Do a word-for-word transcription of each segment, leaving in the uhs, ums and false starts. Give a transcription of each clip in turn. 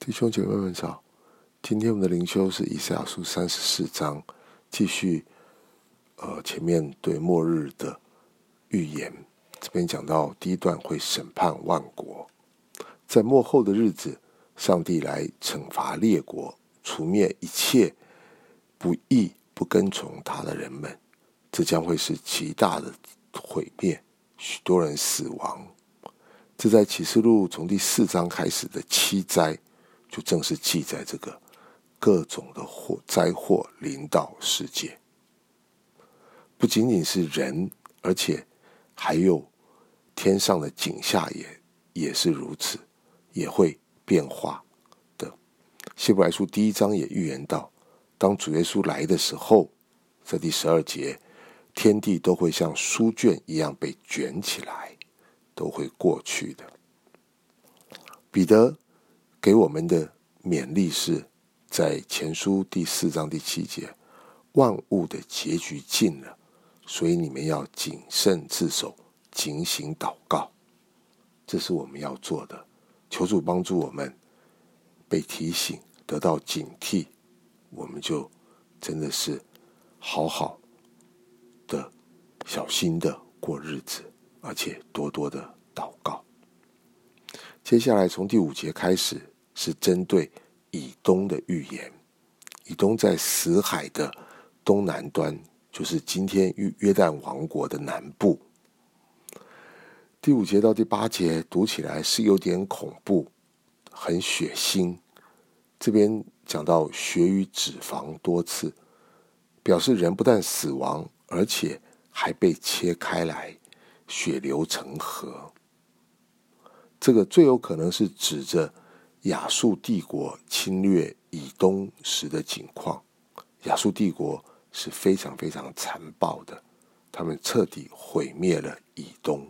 弟兄姐妹们早，今天我们的灵修是以赛亚书三十四章，继续呃前面对末日的预言。这边讲到第一段会审判万国，在末后的日子，上帝来惩罚列国，除灭一切不义不跟从他的人们，这将会是极大的毁灭，许多人死亡。这在启示录从第四章开始的七灾，就正是记载这个各种的祸灾祸临到世界，不仅仅是人，而且还有天上的景象也也是如此，也会变化的。希伯来书第一章也预言到，当主耶稣来的时候，在第十二节，天地都会像书卷一样被卷起来，都会过去的。彼得给我们的勉励是在前书第四章第七节，万物的结局近了，所以你们要谨慎自守，警醒祷告。这是我们要做的，求主帮助我们被提醒，得到警惕，我们就真的是好好的小心的过日子，而且多多的祷告。接下来从第五节开始是针对以东的预言。以东在死海的东南端，就是今天约旦王国的南部。第五节到第八节读起来是有点恐怖，很血腥。这边讲到血与脂肪多次，表示人不但死亡，而且还被切开来，血流成河。这个最有可能是指着亚述帝国侵略以东时的景况。亚述帝国是非常非常残暴的，他们彻底毁灭了以东。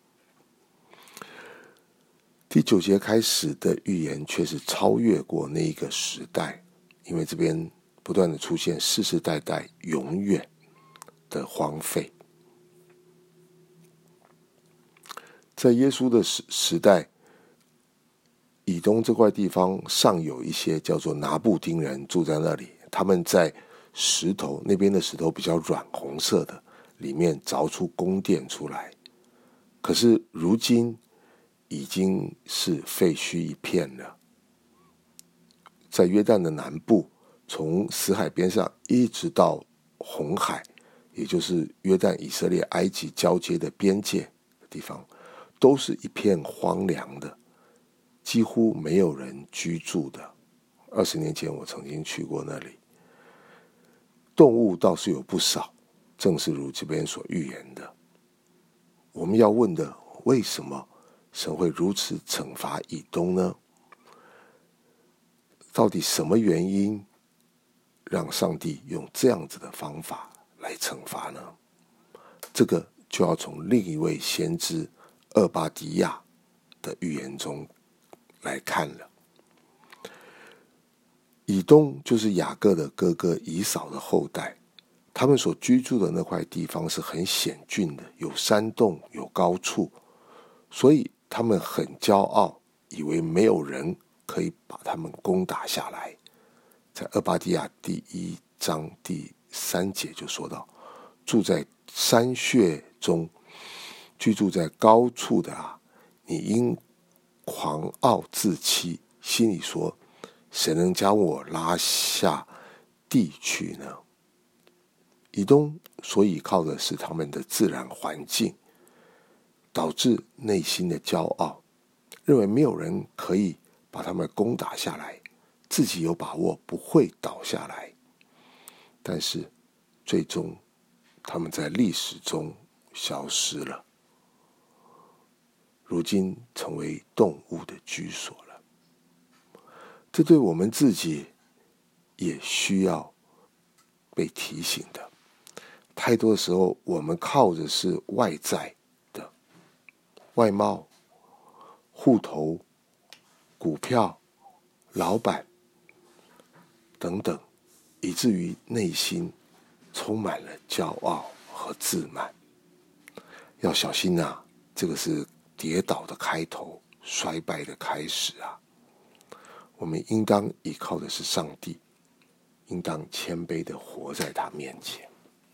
第九节开始的预言却是超越过那一个时代，因为这边不断的出现世世代代永远的荒废。在耶稣的时代，以东这块地方上有一些叫做拿布丁人住在那里，他们在石头那边的石头比较软红色的，里面凿出宫殿出来。可是如今已经是废墟一片了。在约旦的南部，从死海边上一直到红海，也就是约旦以色列埃及交接的边界的地方，都是一片荒凉的，几乎没有人居住的。二十年前我曾经去过那里，动物倒是有不少，正是如这边所预言的。我们要问的，为什么神会如此惩罚以东呢？到底什么原因让上帝用这样子的方法来惩罚呢？这个就要从另一位先知厄巴迪亚的预言中来看了。以东就是雅各的哥哥以扫的后代，他们所居住的那块地方是很险峻的，有山洞，有高处，所以他们很骄傲，以为没有人可以把他们攻打下来。在厄巴迪亚第一章第三节就说到，住在山穴中，居住在高处的啊，你因狂傲自欺，心里说，谁能将我拉下地去呢？以东所依靠的是他们的自然环境，导致内心的骄傲，认为没有人可以把他们攻打下来，自己有把握不会倒下来。但是最终他们在历史中消失了，如今成为动物的居所了。这对我们自己也需要被提醒的。太多的时候，我们靠的是外在的外貌、户头、股票、老板等等，以至于内心充满了骄傲和自满。要小心啊，这个是跌倒的开头，衰败的开始啊。 我们应当依靠的是上帝，应当谦卑的活在他面前，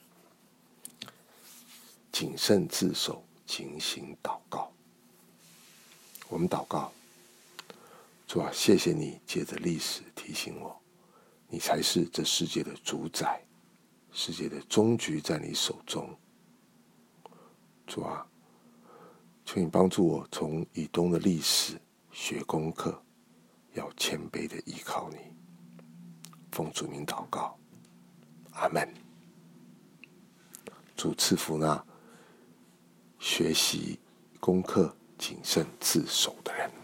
谨慎自守，警醒祷告。我们祷告，主啊，谢谢你借着历史提醒我，你才是这世界的主宰，世界的终局在你手中。主啊，求你帮助我从以东的历史学功课，要谦卑的依靠你。奉主名祷告，阿们。主赐福那学习功课、谨慎自守的人。